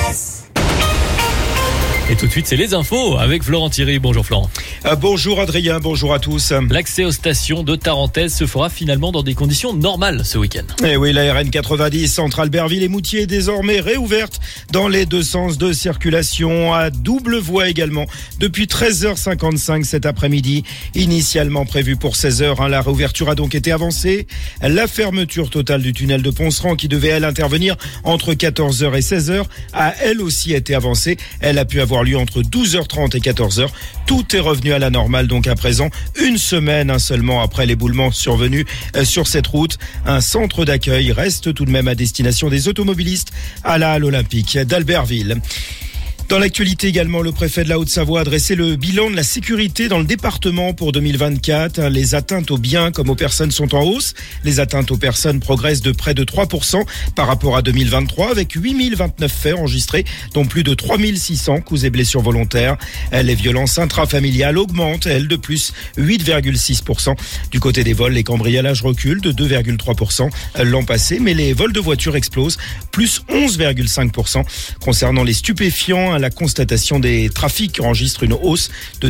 Et tout de suite, c'est les infos avec Florent Thierry. Bonjour Florent. Bonjour Adrien, bonjour à tous. L'accès aux stations de Tarentaise se fera finalement dans des conditions normales ce week-end. Eh oui, la RN 90 entre Albertville et Moutier est désormais réouverte dans les deux sens de circulation, à double voie également, depuis 13h55 cet après-midi. Initialement prévu pour 16h, la réouverture a donc été avancée. La fermeture totale du tunnel de Ponceran, qui devait elle intervenir entre 14h et 16h, a elle aussi été avancée. Elle a pu avoir lieu entre 12h30 et 14h. Tout est revenu à la normale donc à présent, une semaine seulement après l'éboulement survenu sur cette route. Un centre d'accueil reste tout de même à destination des automobilistes à la Halle Olympique d'Albertville. Dans l'actualité également, le préfet de la Haute-Savoie a dressé le bilan de la sécurité dans le département pour 2024. Les atteintes aux biens comme aux personnes sont en hausse. Les atteintes aux personnes progressent de près de 3% par rapport à 2023, avec 8029 faits enregistrés, dont plus de 3600 coups et blessures volontaires. Les violences intrafamiliales augmentent, elles, de plus 8,6%. Du côté des vols, les cambriolages reculent de 2,3% l'an passé, mais les vols de voitures explosent, plus 11,5%. Concernant les stupéfiants, la constatation des trafics enregistre une hausse de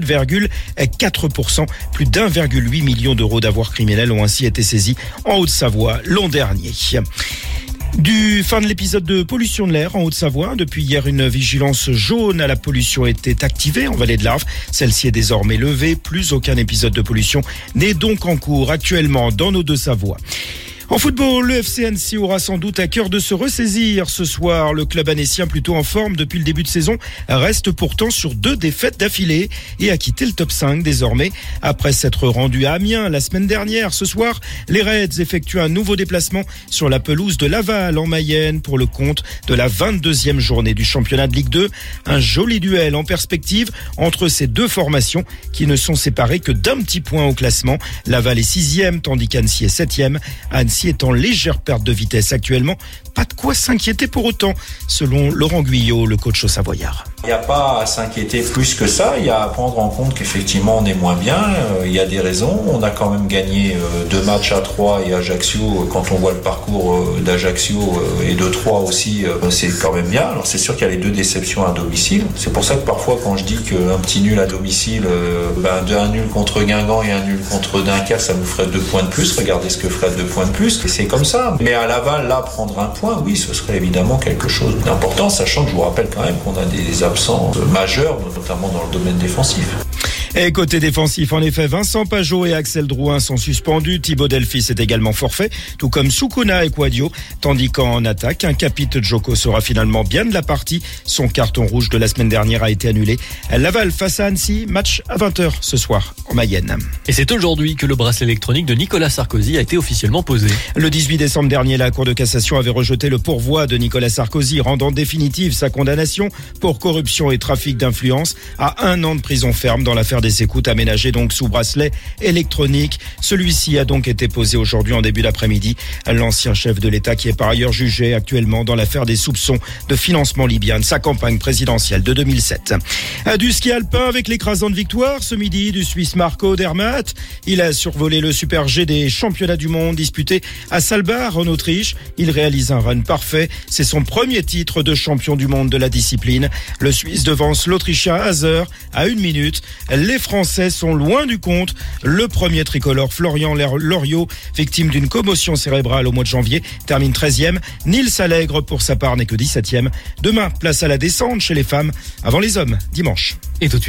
17,4%. Plus d'1,8 million d'euros d'avoirs criminels ont ainsi été saisis en Haute-Savoie l'an dernier. Du fin de l'épisode de pollution de l'air en Haute-Savoie. Depuis hier, une vigilance jaune à la pollution était activée en vallée de l'Arve. Celle-ci est désormais levée. Plus aucun épisode de pollution n'est donc en cours actuellement dans nos deux Savoies. En football, le FC Annecy aura sans doute à cœur de se ressaisir ce soir. Le club annécien, plutôt en forme depuis le début de saison, reste pourtant sur 2 défaites d'affilée et a quitté le top 5 désormais. Après s'être rendu à Amiens la semaine dernière, ce soir, les Reds effectuent un nouveau déplacement sur la pelouse de Laval en Mayenne pour le compte de la 22e journée du championnat de Ligue 2. Un joli duel en perspective entre ces deux formations qui ne sont séparées que d'un petit point au classement. Laval est 6e tandis qu'Annecy est 7e. Annecy est en légère perte de vitesse actuellement. Pas de quoi s'inquiéter pour autant, selon Laurent Guyot, le coach au Savoyard. Il n'y a pas à s'inquiéter plus que ça, il y a à prendre en compte qu'effectivement on est moins bien, il y a des raisons. On a quand même gagné 2 matchs à 3 et Ajaccio, quand on voit le parcours d'Ajaccio et de 3 aussi, c'est quand même bien. Alors c'est sûr qu'il y a les 2 déceptions à domicile. C'est pour ça que parfois quand je dis qu'un petit nul à domicile, un nul contre Guingamp et un nul contre Dunkerque, ça nous ferait 2 points de plus. Regardez ce que ferait 2 points de plus. Et c'est comme ça. Mais à Laval, là, prendre un point, oui, ce serait évidemment quelque chose d'important, sachant que je vous rappelle quand même qu'on a des absents majeurs, notamment dans le domaine défensif. Et côté défensif, en effet, Vincent Pajot et Axel Drouin sont suspendus. Thibaut Delphis est également forfait, tout comme Soukouna et Quadio. Tandis qu'en attaque, un Capit Djoko sera finalement bien de la partie. Son carton rouge de la semaine dernière a été annulé. Laval face à Annecy, match à 20h ce soir en Mayenne. Et c'est aujourd'hui que le bracelet électronique de Nicolas Sarkozy a été officiellement posé. Le 18 décembre dernier, la Cour de cassation avait rejeté le pourvoi de Nicolas Sarkozy, rendant définitive sa condamnation pour corruption et trafic d'influence à 1 an de prison ferme dans l'affaire des écoutes aménagées donc sous bracelet électronique. Celui-ci a donc été posé aujourd'hui en début d'après-midi. L'ancien chef de l'État, qui est par ailleurs jugé actuellement dans l'affaire des soupçons de financement libyen de sa campagne présidentielle de 2007. Du ski alpin avec l'écrasante victoire ce midi du Suisse Marco Odermatt. Il a survolé le Super G des championnats du monde disputés à Saalbach en Autriche. Il réalise un run parfait. C'est son premier titre de champion du monde de la discipline. Le Suisse devance l'Autrichien Hazer à 1 minute. Les Français sont loin du compte. Le premier tricolore, Florian Loriot, victime d'une commotion cérébrale au mois de janvier, termine 13e. Nils Allègre, pour sa part, n'est que 17e. Demain, place à la descente chez les femmes, avant les hommes, dimanche. Et tout de suite.